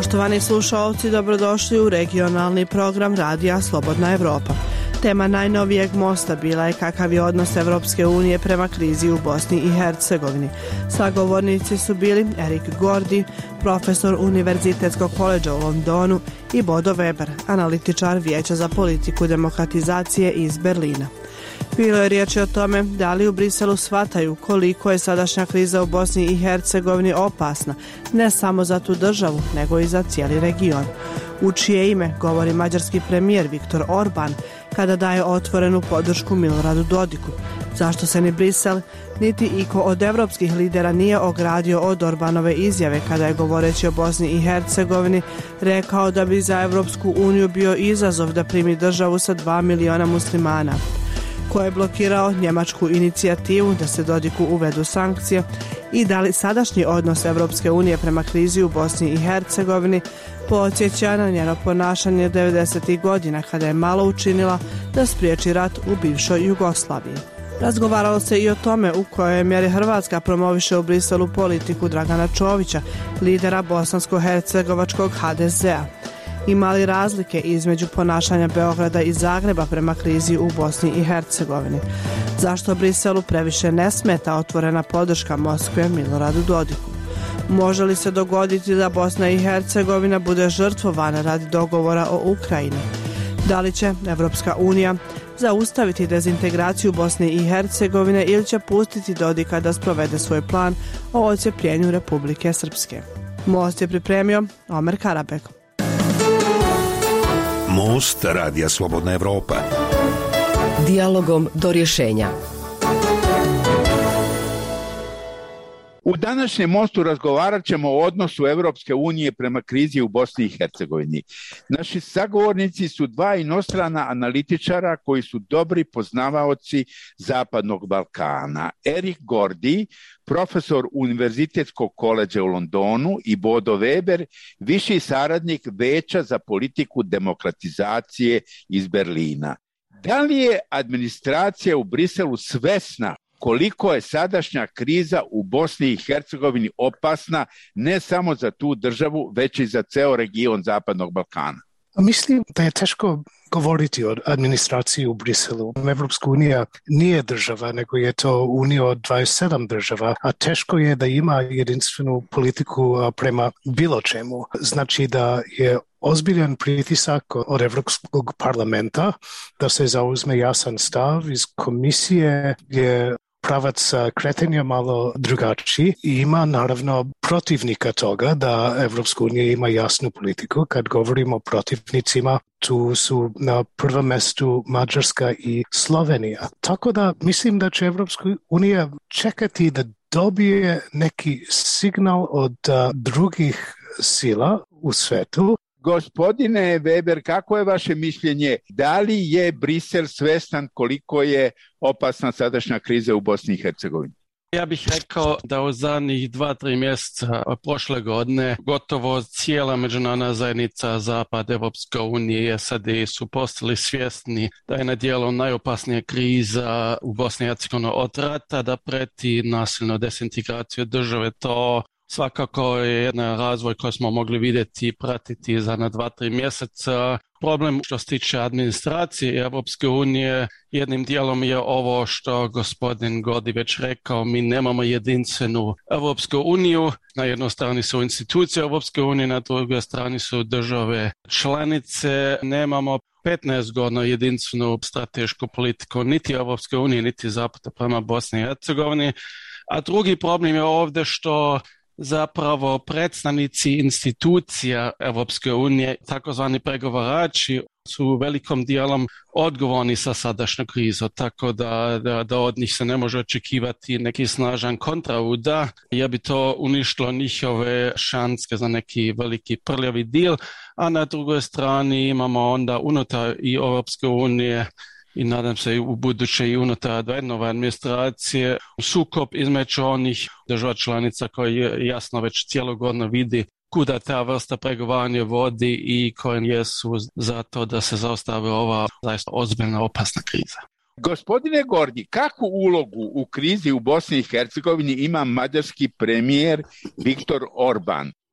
Poštovani slušalci, dobrodošli u regionalni program Radija Slobodna Evropa. Tema najnovijeg mosta bila je kakav je odnos Evropske unije prema krizi u Bosni i Hercegovini. Sagovornici su bili Erik Gordi, profesor Univerzitetskog koledža u Londonu, i Bodo Weber, analitičar Vijeća za politiku demokratizacije iz Berlina. Bilo je riječi o tome da li u Briselu shvataju koliko je sadašnja kriza u Bosni i Hercegovini opasna, ne samo za tu državu, nego i za cijeli region. U čije ime govori mađarski premijer Viktor Orban kada daje otvorenu podršku Miloradu Dodiku. Zašto se ni Brisel, niti iko od evropskih lidera nije ogradio od Orbanove izjave kada je, govoreći o Bosni i Hercegovini, rekao da bi za Evropsku uniju bio izazov da primi državu sa 2 miliona muslimana. Ko je blokirao njemačku inicijativu da se Dodiku uvedu sankcije i da li sadašnji odnos Evropske unije prema krizi u Bosni i Hercegovini podsjeća na njeno ponašanje 90. godina kada je malo učinila da spriječi rat u bivšoj Jugoslaviji. Razgovaralo se i o tome u kojoj mjeri Hrvatska promoviše u Briselu politiku Dragana Čovića, lidera bosansko-hercegovačkog HDZ-a. Ima li razlike između ponašanja Beograda i Zagreba prema krizi u Bosni i Hercegovini? Zašto Briselu previše ne smeta otvorena podrška Moskve Miloradu Dodiku? Može li se dogoditi da Bosna i Hercegovina bude žrtvovana radi dogovora o Ukrajini? Da li će Evropska unija zaustaviti dezintegraciju Bosne i Hercegovine ili će pustiti Dodika da sprovede svoj plan o odcepljenju Republike Srpske? Most je pripremio Omer Karabek. Most Radija Slobodna Evropa. Dijalogom do rješenja. U današnjem mostu razgovarat ćemo o odnosu Evropske unije prema krizi u Bosni i Hercegovini. Naši sagovornici su dva inostrana analitičara koji su dobri poznavaoci Zapadnog Balkana. Erik Gordi, profesor Univerzitetskog koledža u Londonu, i Bodo Weber, viši saradnik Veća za politiku demokratizacije iz Berlina. Da li je administracija u Briselu svesna koliko je sadašnja kriza u Bosni i Hercegovini opasna ne samo za tu državu, već i za ceo region Zapadnog Balkana? Mislim da je teško govoriti o administraciji u Briselu. Evropska unija nije država, nego je to unija od 27 država, a teško je da ima jedinstvenu politiku prema bilo čemu. Znači da je ozbiljan pritisak od Evropskog parlamenta da se zauzme jasan stav. Iz komisije je pravac kretanja malo drugačiji i ima naravno protivnika toga da Evropska unija ima jasnu politiku. Kad govorimo o protivnicima, tu su na prvom mjestu Mađarska i Slovenija. Tako da mislim da će Evropska unija čekati da dobije neki signal od drugih sila u svetu. Gospodine Weber, kako je vaše mišljenje? Da li je Brisel svestan koliko je opasna sadašnja kriza u Bosni i Hercegovini? Ja bih rekao da u zadnjih 2-3 mjeseca prošle godine gotovo cijela međunarodna zajednica, Zapad, Evropska unija i SAD su postali svjesni da je na djelu najopasnija kriza u Bosni i Hercegovini od rata, da preti nasilno dezintegraciju države. To svakako je jedan razvoj koji smo mogli vidjeti i pratiti za na 2-3 mjeseca. Problem što se tiče administracije Evropske unije jednim dijelom je ovo što gospodin Godi već rekao, mi nemamo jedinstvenu Evropsku uniju. Na jednoj strani su institucije Evropske unije, na drugoj strani su države članice. Nemamo 15 godina jedinstvenu stratešku politiku niti Evropske unije, niti Zapada prema Bosni i Hercegovini. A drugi problem je ovdje što zapravo predstavnici institucija Evropske unije, takozvani pregovarači, su velikom dijelom odgovorni sa sadašnjom krizom, tako da od njih se ne može očekivati neki snažan kontraudar, jer bi to uništilo njihove šanse za neki veliki prljavi deal, a na drugoj strani imamo onda unutar i Evropske unije i nadam se i u buduće i unutar nove administracije sukob između onih država članica koji jasno već cijelu godinu vidi kuda ta vrsta pregovaranja vodi i koji jesu za to da se zaustavi ova zaista ozbiljna opasna kriza. Gospodine Gordi, kakvu ulogu u krizi u Bosni i Hercegovini ima mađarski premijer Viktor Orban?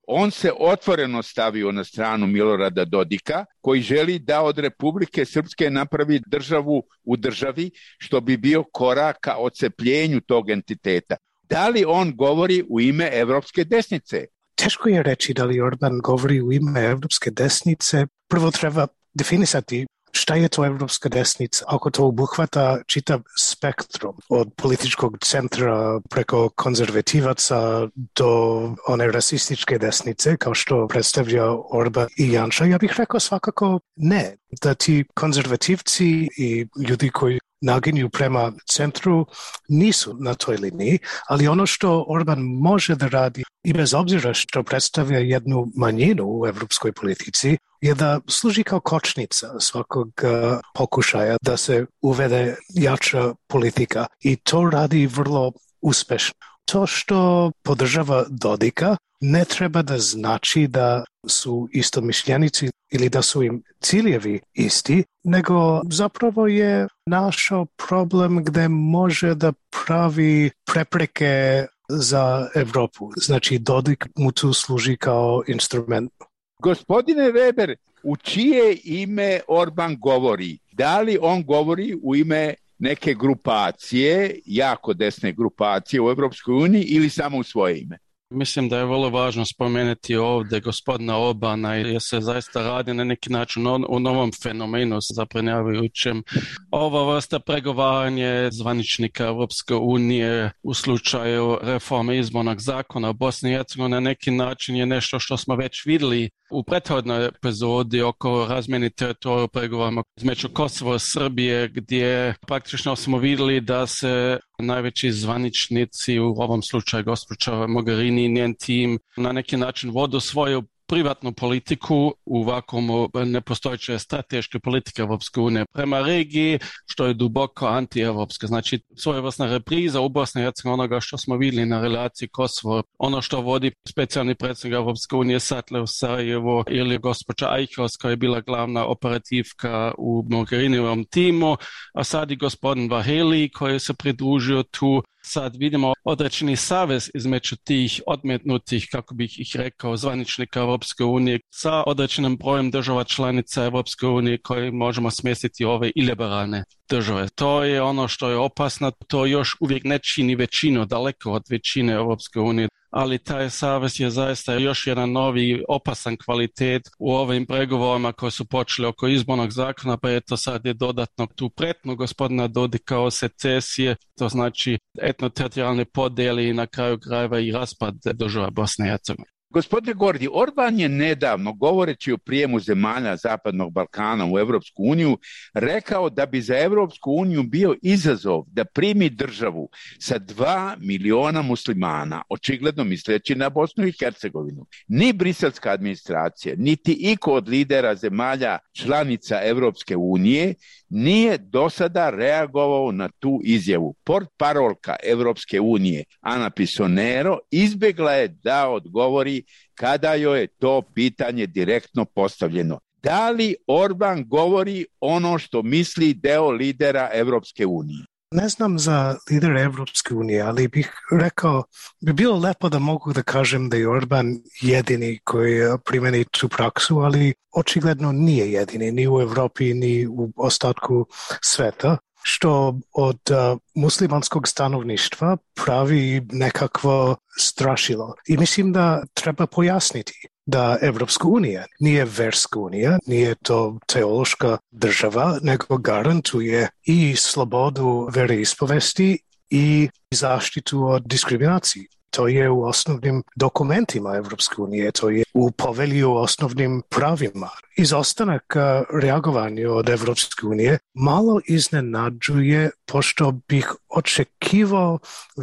On se otvoreno stavio na stranu Milorada Dodika, koji želi da od Republike Srpske napravi državu u državi, što bi bio korak ka odcepljenju tog entiteta. Da li on govori u ime evropske desnice? Teško je reći da li Orban govori u ime evropske desnice. Prvo treba definisati šta je to evropska desnica, ako to obuhvata čitav spektrum od političkog centra preko konzervativaca do one rasističke desnice, kao što predstavlja Orban i Janša. Ja bih rekao svakako ne, da ti konzervativci i ljudi koji naginju prema centru nisu na toj liniji, ali ono što Orban može da radi, i bez obzira što predstavlja jednu manjinu u evropskoj politici, je da služi kao kočnica svakog pokušaja da se uvede jača politika i to radi vrlo uspešno. To što podržava Dodika ne treba da znači da su istomišljenici ili da su im ciljevi isti, nego zapravo je našao problem gde može da pravi prepreke za Evropu. Znači Dodik mu tu služi kao instrument. Gospodine Weber, u čije ime Orban govori? Da li on govori u ime neke grupacije, jako desne grupacije u Evropskoj uniji ili samo u svoje ime? Mislim da je vrlo važno spomenuti ovdje gospodina Orbana jer se zaista radi na neki način o novom fenomenu zabrinjavajućem. Ova vrsta pregovaranja zvaničnika Europske unije u slučaju reforme izbornog zakona u Bosni i Hercegovini na neki način je nešto što smo već vidjeli u prethodnoj epizodi oko razmjene teritorija u pregovorima između Kosova i Srbije, gdje praktično smo vidjeli da se najveći zvaničnici, u ovom slučaju gospođa Mogherini i njen tim, na neki način vode svoju privatnu politiku u vakuumu nepostojeće strateške politike Evropske unije prema regiji, što je duboko anti-evropska. Znači, svojevrsna repriza u Bosni i Hercegovini onoga što smo vidjeli na relaciji Kosovo, ono što vodi specijalni predsjednik Evropske unije Sattler u Sarajevo ili gospođa Eichhorst koja je bila glavna operativka u Mogherinijevom timu, a sad i gospodin Vaheli koji se pridružio tu. Sad vidimo određeni savez između tih odmetnutih, kako bih ih rekao, zvaničnika Evropske unije sa određenim brojem država članica Evropske unije koji možemo smjestiti ove iliberalne države. To je ono što je opasno, to još uvijek ne čini većinu, daleko od većine Evropske unije, ali taj savez je zaista još jedan novi opasan kvalitet u ovim pregovorima koji su počeli oko izbornog zakona, pa eto sad je dodatno tu pretnu gospodina Dodika o secesije, to znači etnoteritorijalne podjele i na kraju krajeva i raspad država Bosne i Hercegovine. Gospodine Gordi, Orban je nedavno, govoreći o prijemu zemalja Zapadnog Balkana u Evropsku uniju, rekao da bi za Evropsku uniju bio izazov da primi državu sa 2 miliona muslimana, očigledno misleći na Bosnu i Hercegovinu. Ni briselska administracija, niti iko od lidera zemalja članica Evropske unije nije do sada reagovao na tu izjavu. Portparolka Evropske unije Ana Pisonero izbjegla je da odgovori kada joj je to pitanje direktno postavljeno. Da li Orban govori ono što misli deo lidera Evropske unije? Ne znam za lidera Evropske unije, ali bih rekao, bi bilo lepo da mogu da kažem da je Orban jedini koji primeni tu praksu, ali očigledno nije jedini, ni u Evropi, ni u ostatku sveta, što od muslimanskog stanovništva pravi nekakvo strašilo. I mislim da treba pojasniti da Evropska unija nije verska unija, nije to teološka država, nego garantuje i slobodu veroispovesti i zaštitu od diskriminacije. To je u osnovnim dokumentima Evropske unije, to je u povelji o osnovnim pravima. Izostanak reagovanja od Evropske unije malo iznenađuje, pošto bih očekivao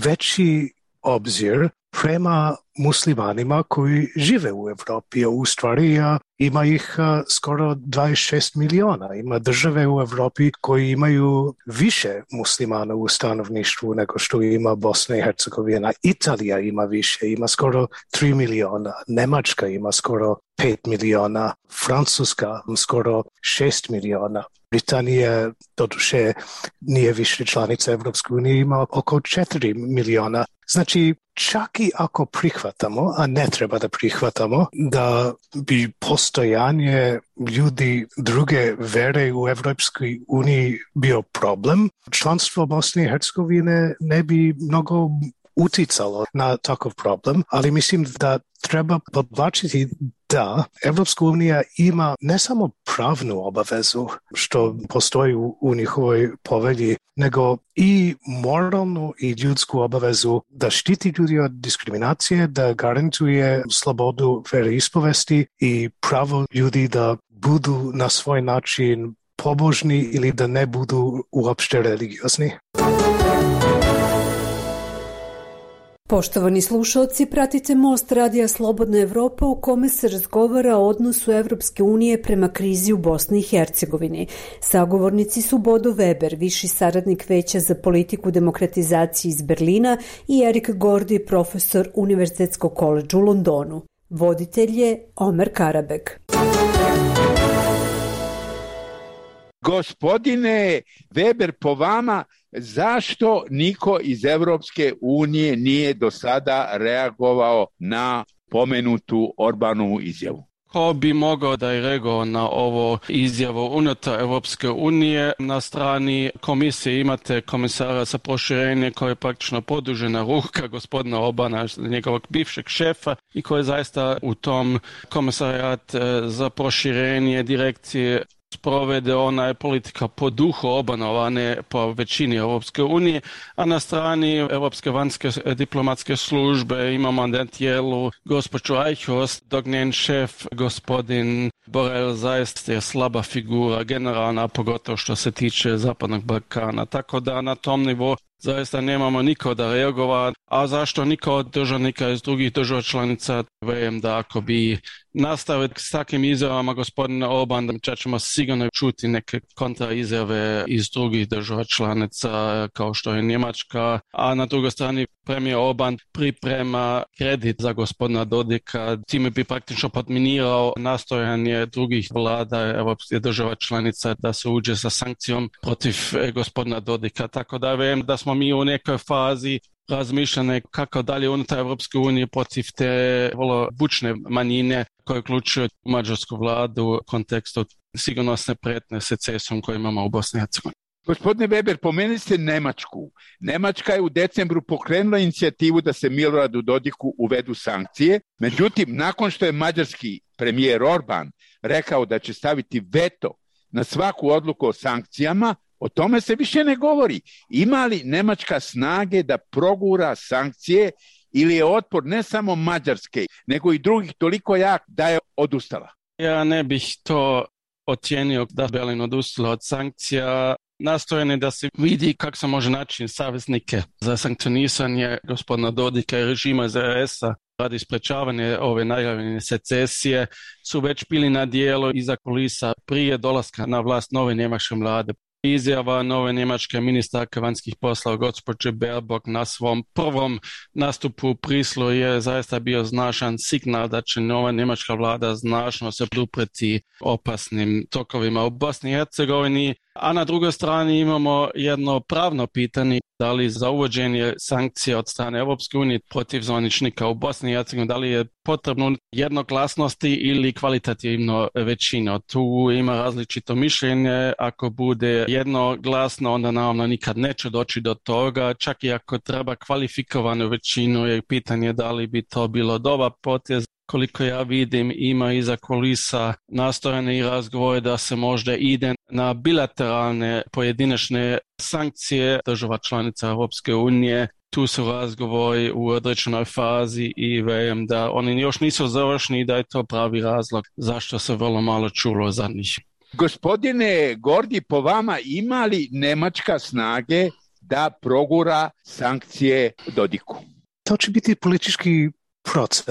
veći obzir prema muslimanima koji žive u Evropi. U stvari ima ih skoro 26 miliona. Ima države u Evropi koji imaju više muslimana u stanovništvu nego što ima Bosna i Hercegovina. Italija ima više, ima skoro 3 miliona. Nemačka ima skoro 5 miliona, Francuska skoro 6 miliona. Britanija, doduše, nije više članica Evropske unije, ima oko 4 miliona. Znači, čak i ako prihvatamo, a ne treba da prihvatamo, da bi postojanje ljudi druge vere u Evropskoj uniji bio problem, članstvo Bosne i Hercegovine ne bi mnogo uticalo na takav problem, ali mislim da treba podvlačiti da Evropska unija ima ne samo pravnu obavezu, što postoji u njihovoj povelji, nego i moralnu i ljudsku obavezu da štiti ljudi od diskriminacije, da garantuje slobodu veroispovesti i pravo ljudi da budu na svoj način pobožni ili da ne budu uopšte religiozni. Poštovani slušalci, pratite Most radija Slobodna Evropa u kome se razgovara o odnosu Evropske unije prema krizi u Bosni i Hercegovini. Sagovornici su Bodo Weber, viši saradnik Veća za politiku demokratizacije iz Berlina, i Erik Gordi, profesor Univerzitetskog koledža u Londonu. Voditelj je Omer Karabek. Gospodine Weber, po vama, zašto niko iz Evropske unije nije do sada reagovao na pomenutu Orbanovu izjavu? Ko bi mogao da je reagovao na ovo izjavu unutar Evropske unije? Na strani komisije imate komisara za proširenje koji je praktično podužena ruka gospodina Orbana, njegovog bivšeg šefa, i koji je zaista u tom komisarijat za proširenje direkcije sprovede ona je politika po duhu Orbanova, a ne po većini Europske unije, a na strani Europske vanjske diplomatske službe imamo na tijelu gospođu Eichhorst, dok njen šef, gospodin Borrell, zaista je slaba figura generalna, pogotovo što se tiče Zapadnog Balkana. Tako da na tom nivou zaista nemamo niko da reagova, a zašto niko od državnika iz drugih država članica? Vjerujem da ako bi nastavili s takvim izjavama gospodina Orbana, da ćemo sigurno čuti neke kontra izjave iz drugih država članica kao što je Njemačka, a na drugoj strani premijer Orban priprema kredit za gospodina Dodika, time bi praktično podminirao nastojanje drugih vlada europskih država članica da se uđe sa sankcijom protiv gospodina Dodika. Tako da vjerujem da smo mi u nekoj fazi razmišljane kako dalje unutar Evropske unije protiv te vrlo bučne manjine koje uključuju mađarsku vladu u kontekstu sigurnosne prijetnje secesijom koju imamo u Bosni i Hercegovini. Gospodine Weber, pomenuli ste Nemačku. Nemačka je u decembru pokrenula inicijativu da se Miloradu Dodiku uvedu sankcije. Međutim, nakon što je mađarski premijer Orban rekao da će staviti veto na svaku odluku o sankcijama, o tome se više ne govori. Ima li Nemačka snage da progura sankcije ili je otpor ne samo Mađarske, nego i drugih toliko jak da je odustala? Ja ne bih to ocijenio da Berlin odustala od sankcija. Nastojanje da se vidi kako se može naći saveznike za sankcionisanje gospodina Dodika i režima iz RS-a radi sprečavanja ove najavljene secesije su već bili na dijelu iza kulisa prije dolaska na vlast nove njemačke vlade. Izjava nove njemačke ministarke vanjskih poslova gospođe Baerbock na svom prvom nastupu u Brislu je zaista bio značajan signal da će nova njemačka vlada značajno se odupreti opasnim tokovima u Bosni i Hercegovini. A na drugoj strani imamo jedno pravno pitanje, da li za uvođenje sankcija od strane Europske unije protiv zvaničnika u Bosni i Hercegovini, da li je potrebno jednoglasnosti ili kvalitativno većina. Tu ima različito mišljenje. Ako bude jednoglasno, onda naravno nikad neće doći do toga. Čak i ako treba kvalifikovanu većinu, je pitanje da li bi to bilo dobar potez. Koliko ja vidim, ima iza kulisa nastojane i razgovore da se možda ide na bilateralne pojedinačne sankcije država članica Europske unije. Tu su razgovori u određenoj fazi i vjerujem da oni još nisu završeni i da je to pravi razlog zašto se vrlo malo čulo za njih. Gospodine Gordi, po vama ima li Nemačka snage da progura sankcije Dodiku? To će biti politički proces.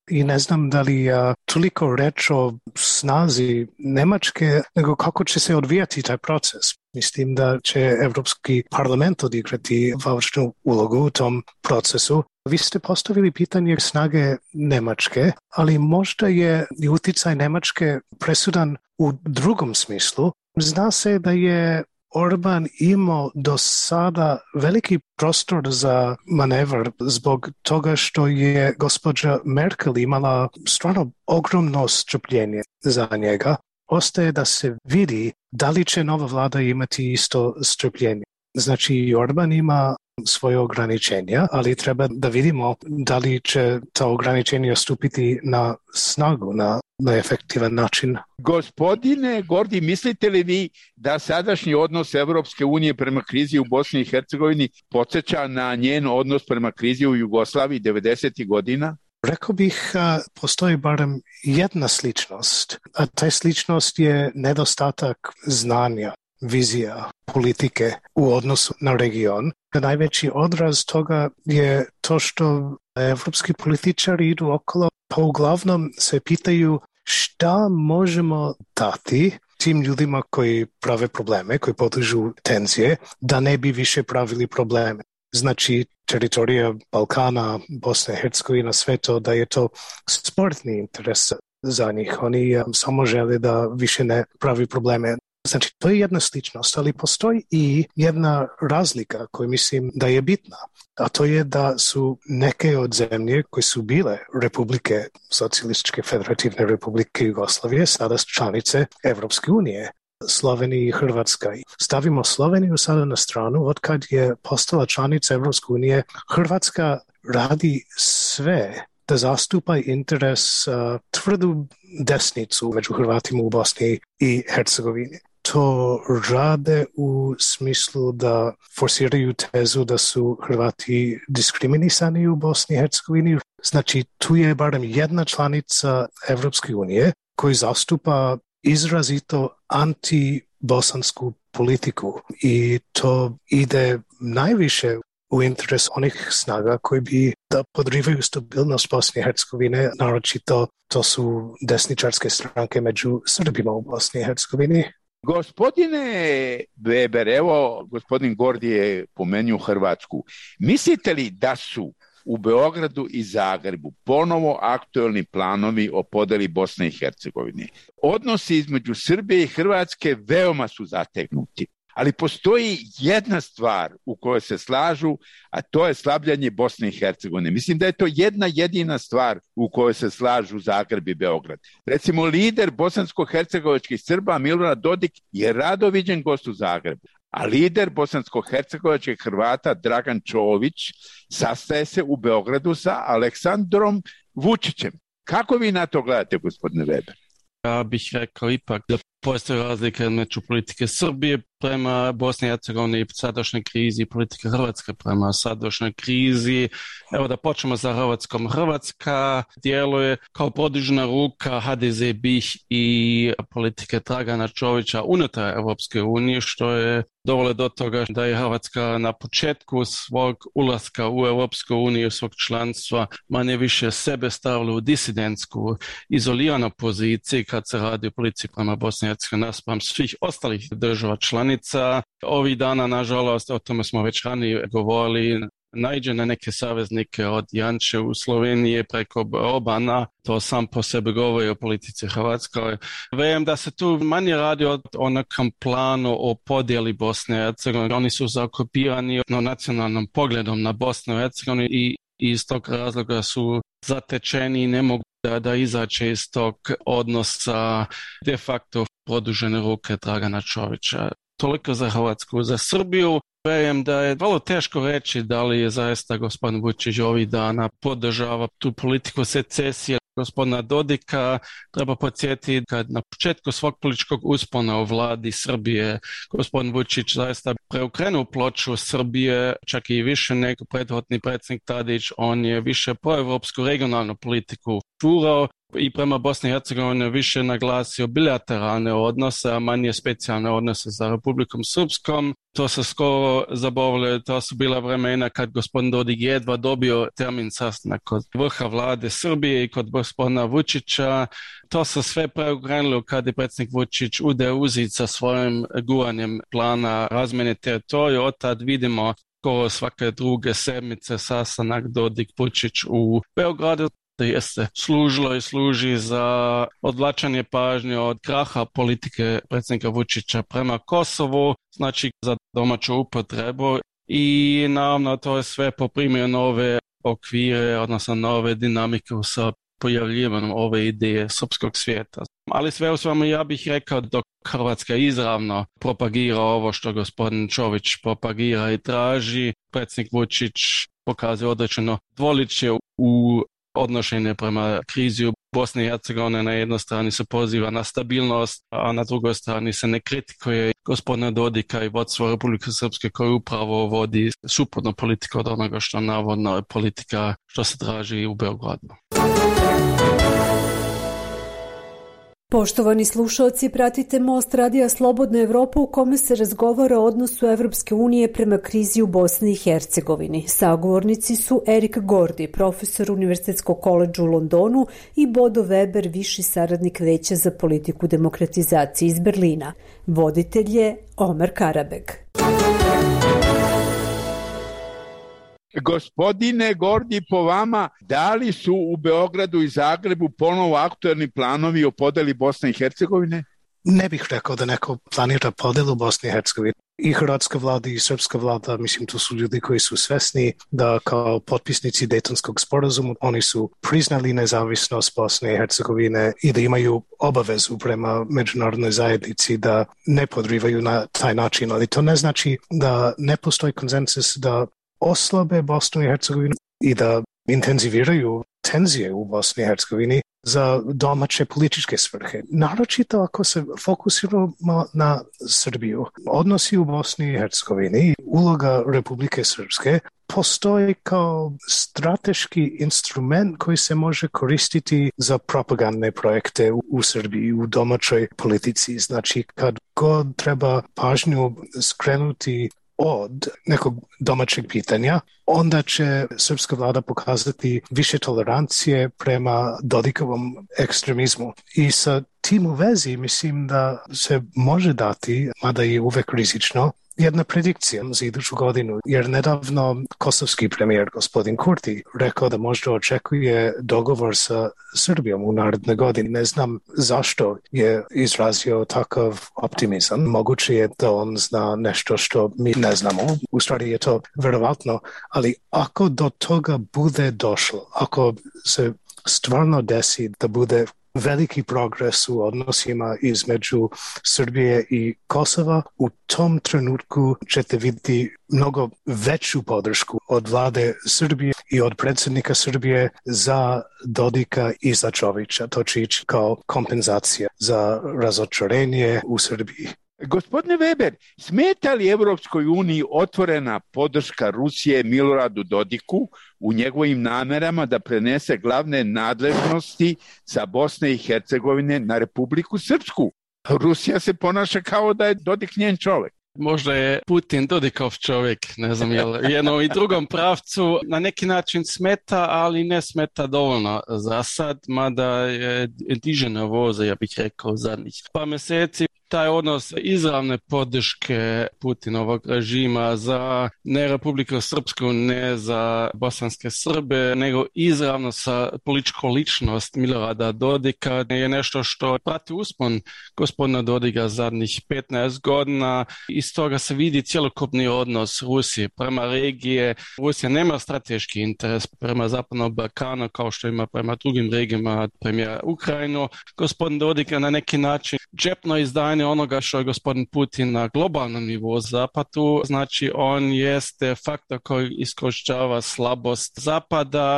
I ne znam da li toliko reč o snazi Nemačke, nego kako će se odvijati taj proces. Mislim da će Evropski parlament odigrati važnu ulogu u tom procesu. Vi ste postavili pitanje snage Nemačke, ali možda je i uticaj Nemačke presudan u drugom smislu. Zna se da je Orban imao do sada veliki prostor za manevr zbog toga što je gospođa Merkel imala stvarno ogromno strpljenje za njega. Ostaje da se vidi da li će nova vlada imati isto strpljenje. Znači, Orban ima svoje ograničenja, ali treba da vidimo da li će ta ograničenja stupiti na snagu, na efektivan način. Gospodine Gordi, mislite li vi da sadašnji odnos Evropske unije prema krizi u Bosni i Hercegovini podsjeća na njen odnos prema krizi u Jugoslaviji 90. godina? Rekao bih, postoji barem jedna sličnost, a ta sličnost je nedostatak znanja, vizija, politike u odnosu na region. Najveći odraz toga je to što evropski političari idu okolo, pa uglavnom se pitaju šta možemo dati tim ljudima koji prave probleme, koji podižu tenzije, da ne bi više pravili probleme. Znači, teritorija Balkana, Bosna i Hercegovina, sve to, da je to sportni interes za njih. Oni samo žele da više ne pravi probleme. Znači, to je jedna sličnost, ali postoji i jedna razlika koju mislim da je bitna, a to je da su neke od zemlje koje su bile republike, Socijalističke federativne republike Jugoslavije, sada članice Evropske unije, Slovenija i Hrvatska. Stavimo Sloveniju sada na stranu, od kad je postala članica Evropske unije, Hrvatska radi sve da zastupa interes tvrdu desnicu među Hrvatima u Bosni i Hercegovini. To rade u smislu da forsiraju tezu da su Hrvati diskriminisani u Bosni i Hercegovini. Znači, tu je barem jedna članica Evropske unije koji zastupa izrazito anti-bosansku politiku i to ide najviše u interes onih snaga koji bi da podrivaju stabilnost Bosne i Hercegovine, naročito to su desničarske stranke među Srbima u Bosni i Hercegovini. Gospodine Weber, evo gospodin Gordi je pomenuo Hrvatsku. Mislite li da su u Beogradu i Zagrebu ponovo aktuelni planovi o podeli Bosne i Hercegovine? Odnosi između Srbije i Hrvatske veoma su zategnuti, ali postoji jedna stvar u kojoj se slažu, a to je slabljanje Bosne i Hercegovine. Mislim da je to jedna jedina stvar u kojoj se slažu Zagreb i Beograd. Recimo, lider bosansko-hercegovačkih Srba Milorad Dodik je rado viđen gost u Zagrebu, a lider bosansko-hercegovačkih Hrvata Dragan Čović sastaje se u Beogradu sa Aleksandrom Vučićem. Kako vi na to gledate, gospodine Weber? Ja bih rekao ipak da postoje razlike među politike Srbije prema Bosni i Hercegovini i sadašnjoj krizi, politike Hrvatske prema sadašnjoj krizi. Evo da počnemo sa Hrvatskom. Hrvatska djeluje kao podižna ruka HDZ BiH i politike Dragana Čovića unutar Evropske unije, što je dovelo do toga da je Hrvatska na početku svog ulaska u Evropsku uniju, svog članstva, manje više sebe stavila u disidentsku, izoliranu poziciju kad se radi o politici prema Bosni i Hercegovini naspram svih ostalih država članica. Ovih dana, nažalost, o tome smo već ranije govorili, naiđe na neke saveznike od Janče u Sloveniji preko Orbana, to sam po sebi govori o politici Hrvatskoj. Vjerujem da se tu manje radi o nekom planu o podjeli Bosne i Hercegovine. Oni su zaokupirani nacionalnom pogledom na Bosnu i Hercegovinu i iz tog razloga su zatečeni i ne mogu da izaće iz tog odnosa de facto produžene ruke Dragana Čovića. Toliko za Hrvatsku. Za Srbiju vjerujem da je vrlo teško reći da li je zaista gospodin Vučić ovih dana podržava tu politiku secesije gospodina Dodika. Treba podsjetiti kad na početku svog političkog uspona u vladi Srbije gospodin Vučić zaista preokrenuo ploču Srbije, čak i više nego prethodni predsjednik Tadić. On je više proevropsku regionalnu politiku furao i prema Bosni i Hercegovini više naglasio bilateralne odnose, a manje specijalne odnose sa Republikom Srpskom. To se skoro zaboravilo, to su bila vremena kad gospodin Dodik jedva dobio termin sastanak kod vrha vlade Srbije i kod gospodina Vučića. To se sve preokrenulo kad je predsjednik Vučić udeo uzit sa svojim guranjem plana razmjene teritorija. Od tad vidimo skoro svake druge sedmice sastanak Dodik-Vučić u Beogradu. Jeste služilo i služi za odvlačenje pažnje od kraha politike predsjednika Vučića prema Kosovu, znači za domaću upotrebu i naravno to je sve poprimio nove okvire, odnosno nove dinamike sa pojavljivanjem ove ideje srpskog svijeta. Ali sve u svemu ja bih rekao dok Hrvatska izravno propagira ovo što gospodin Čović propagira i traži, predsjednik Vučić pokazuje određeno dvoličje u odnošenje prema krizi u Bosni i Hercegovini. Na jednoj strani se poziva na stabilnost, a na drugoj strani se ne kritikuje gospodina Dodika i vodstvo Republike Srpske koji upravo vodi suprotnu politiku od onoga što navodno je politika što se traži u Beogradu. Poštovani slušalci, pratite Most Radija Slobodna Evropa u kome se razgovara o odnosu Evropske unije prema krizi u Bosni i Hercegovini. Sagovornici su Erik Gordi, profesor Univerzitetskog koledža u Londonu i Bodo Weber, viši saradnik Veća za politiku demokratizacije iz Berlina. Voditelj je Omer Karabeg. Gospodine Gordi, po vama, da li su u Beogradu i Zagrebu ponovo aktuelni planovi o podeli Bosne i Hercegovine? Ne bih rekao da neko planira podelu Bosne i Hercegovine. I hrvatska vlada i srpska vlada, mislim, to su ljudi koji su svesni da kao potpisnici Dejtonskog sporazuma oni su priznali nezavisnost Bosne i Hercegovine i da imaju obavezu prema međunarodnoj zajednici da ne podrivaju na taj način, ali to ne znači da ne postoji konsenzus da oslabe Bosnu i Hercegovinu i da intenziviraju tenzije u Bosni i Hercegovini za domaće političke svrhe. Naročito ako se fokusiramo na Srbiju. Odnosi u Bosni i Hercegovini, uloga Republike Srpske postoji kao strateški instrument koji se može koristiti za propagandne projekte u Srbiji, u domaćoj politici. Znači, kad god treba pažnju skrenuti od nekog domaćeg pitanja, onda će srpska vlada pokazati više tolerancije prema Dodikovom ekstremizmu. I sa tim u vezi mislim da se može dati, mada je uvek rizično, jedna predikcija za iduću godinu, jer nedavno kosovski premijer gospodin Kurti rekao da možda očekuje dogovor sa Srbijom u naredne godini. Ne znam zašto je izrazio takav optimizam. Moguće je da on zna nešto što mi ne znamo. U stvari je to verovatno, ali ako do toga bude došlo, ako se stvarno desi da bude veliki progres u odnosima između Srbije i Kosova, u tom trenutku ćete vidjeti mnogo veću podršku od vlade Srbije i od predsjednika Srbije za Dodika i za Čovića. To će ići kao kompenzacija za razočarenje u Srbiji. Gospodine Weber, smeta li Evropskoj uniji otvorena podrška Rusije Miloradu Dodiku u njegovim namerama da prenese glavne nadležnosti sa Bosne i Hercegovine na Republiku Srpsku? Rusija se ponaša kao da je Dodik njen čovjek. Možda je Putin Dodikov čovjek, ne znam, jel jednom i drugom pravcu na neki način smeta, ali ne smeta dovoljno za sad, mada je dižena voza, ja bih rekao, zadnjih par mjeseci. Taj odnos izravne podrške Putinovog režima za ne Republiku Srpsku, ne za bosanske Srbe, nego izravno sa političkom ličnost Milorada Dodika je nešto što prati uspon gospodina Dodika zadnjih 15 godina. Iz toga se vidi cjelokupni odnos Rusije prema regije. Rusija nema strateški interes prema Zapadnom Balkanu kao što ima prema drugim regijama, prema Ukrajinu. Gospodin Dodik je na neki način džepno izdanje onoga što je gospodin Putin na globalnom nivou Zapadu, znači on jeste faktor koji iskorištava slabost Zapada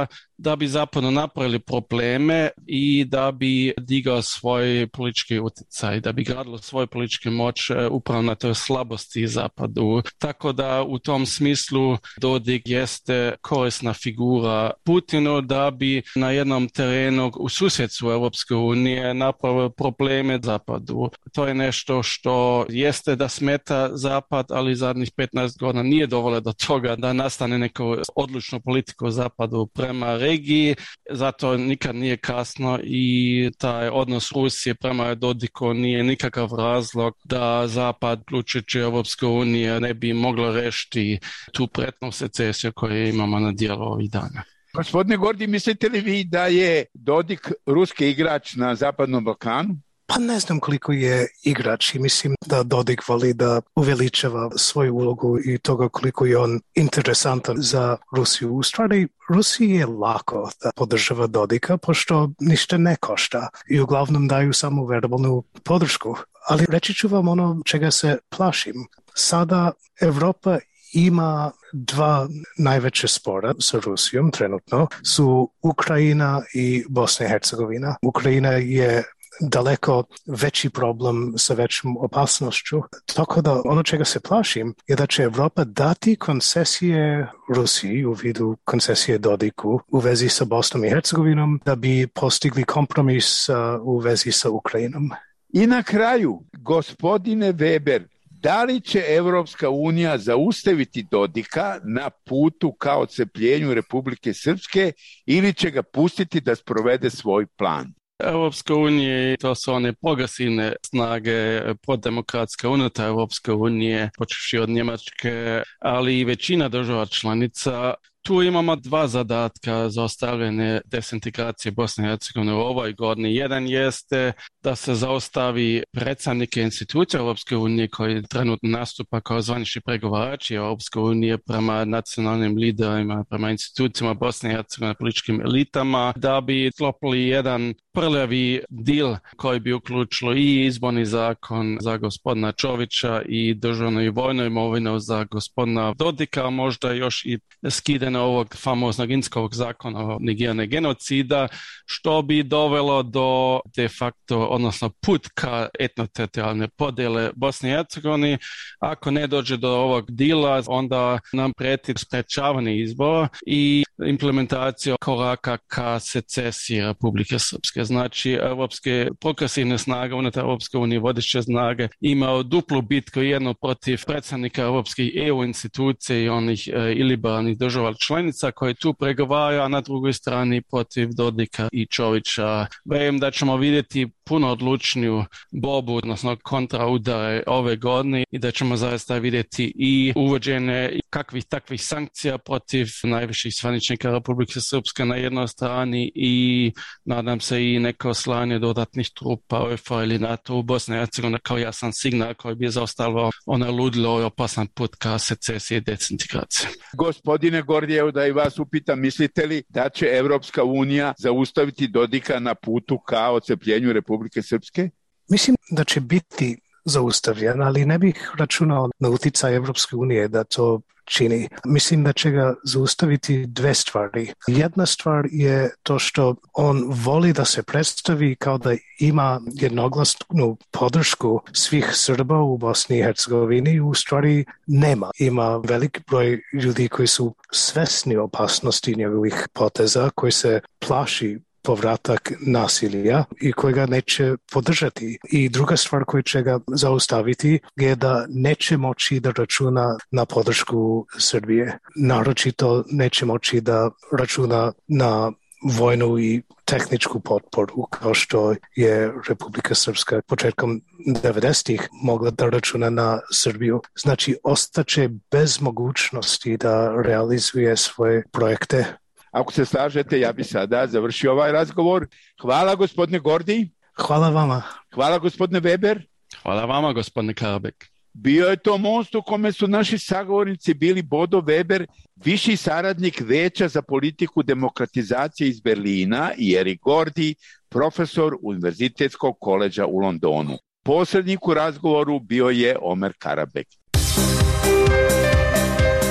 da bi zapadno napravili probleme i da bi digao svoj politički utjecaj, da bi gradilo svoj politički moć upravo na toj slabosti zapadu. Tako da u tom smislu Dodik jeste korisna figura Putinu da bi na jednom terenu u susjedstvu Europske unije napravio probleme zapadu. To je nešto što jeste da smeta zapad, ali zadnjih 15 godina nije dovoljno do toga da nastane neku odlučnu politiku zapadu prema regiji, zato nikad nije kasno i taj odnos Rusije prema Dodiku nije nikakav razlog da zapad, uključujući Europske unije, ne bi moglo rešiti tu pretnu secesiju koju imamo na dijelu ovih dana. Gospodine Gordi, mislite li vi da je Dodik ruski igrač na Zapadnom Balkanu? Pa ne znam koliko je igrač i mislim da Dodik voli da uveličava svoju ulogu i toga koliko je on interesantan za Rusiju. U stvari, Rusiji je lako da podržava Dodika, pošto ništa ne košta i uglavnom daju samo verbalnu podršku. Ali reći ću vam ono čega se plašim. Sada Evropa ima dva najveće spora sa Rusijom trenutno, su Ukrajina i Bosna i Hercegovina. Ukrajina je daleko veći problem sa većom opasnošću. Tako da ono čega se plašim je da će Evropa dati koncesije Rusiji u vidu koncesije Dodiku u vezi sa Bosnom i Hercegovinom da bi postigli kompromis u vezi sa Ukrajinom. I na kraju, gospodine Weber, da li će Evropska unija zaustaviti Dodika na putu ka odcepljenju Republike Srpske ili će ga pustiti da sprovede svoj plan? Europska unija, to su one progresivne snage proddemokratske unutar Europske unije, počevši od Njemačke, ali i većina država članica. Tu imamo dva zadatka za ostavljanje desintegracije Bosne i Hercegovine u ovoj godini. Jedan jeste da se zaustavi predstavnike institucija Europske unije koji trenutno nastupa kao zvanični pregovarači Europske unije prema nacionalnim liderima, prema institucijama Bosne i Hercegovine, političkim elitama, da bi sklopili jedan prljavi dil koji bi uključilo i izborni zakon za gospodina Čovića i državnu i vojnu imovinu za gospodina Dodika, možda još i skidanje ovog famoznog Inskovog zakona o negiranje genocida, što bi dovelo do de facto, odnosno put ka etnoteritorijalne podjele Bosne i Hercegovine. Ako ne dođe do ovog dila, onda nam prijeti sprečavanje izbora i implementacija koraka ka secesiji Republike Srpske. Znači, evropske progresivne snage unutar Europske unije, vodeće snage, imaju duplu bitku, jedno protiv predstavnika europskih EU institucija i onih iliberalnih država članica koji tu pregovaraju, a na drugoj strani protiv Dodika i Čovića. Vjerujem da ćemo vidjeti puno odlučniju borbu, odnosno kontraudare ove godine i da ćemo zaista vidjeti i uvođenje kakvih takvih sankcija protiv najviših zvaničnika Republike Srpske na jednoj strani i nadam se i neko slanje dodatnih trupa UEFA ili NATO u Bosni i Hercegovini kao jasan signal koji bi zaustavio onaj ludilo i opasan put ka secesiji i dezintegraciji. Gospodine Gordijev, da i vas upitam, mislite li da će Evropska unija zaustaviti Dodika na putu ka odcepljenju Republike Srpske? Mislim da će biti zaustavljen, ali ne bih računao na utjecaj Evropske unije da to čini. Mislim da će ga zaustaviti dve stvari. Jedna stvar je to što on voli da se predstavi kao da ima jednoglasnu podršku svih Srba u Bosni i Hercegovini. U stvari nema. Ima velik broj ljudi koji su svesni opasnosti njegovih poteza, koji se plaši povratak nasilja i koji ga neće podržati. I druga stvar koja će ga zaustaviti je da neće moći da računa na podršku Srbije. Naročito neće moći da računa na vojnu i tehničku potporu, kao što je Republika Srpska početkom 90-ih mogla da računa na Srbiju. Znači, ostaće bez mogućnosti da realizuje svoje projekte. Ako se slažete, ja bi sada završio ovaj razgovor. Hvala gospodine Gordi. Hvala vama. Hvala gospodine Weber. Hvala vama gospodine Karabek. Bio je to most u kome su naši sagovornici bili Bodo Weber, viši saradnik Veća za politiku demokratizacije iz Berlina, i Erik Gordi, profesor Univerzitetskog koledža u Londonu. Posrednik u razgovoru bio je Omer Karabek.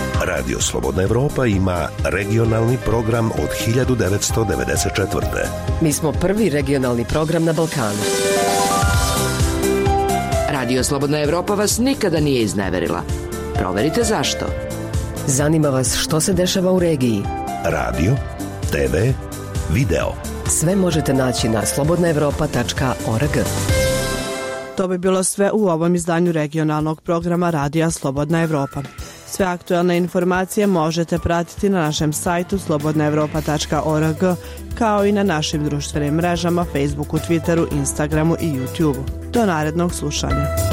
Radio Slobodna Evropa ima regionalni program od 1994. Mi smo prvi regionalni program na Balkanu. Radio Slobodna Evropa vas nikada nije izneverila. Proverite zašto. Zanima vas što se dešava u regiji. Radio, TV, video. Sve možete naći na slobodnaevropa.org. To bi bilo sve u ovom izdanju regionalnog programa Radija Slobodna Evropa. Sve aktuelne informacije možete pratiti na našem sajtu slobodnaevropa.org, kao i na našim društvenim mrežama Facebooku, Twitteru, Instagramu i YouTubeu. Do narednog slušanja.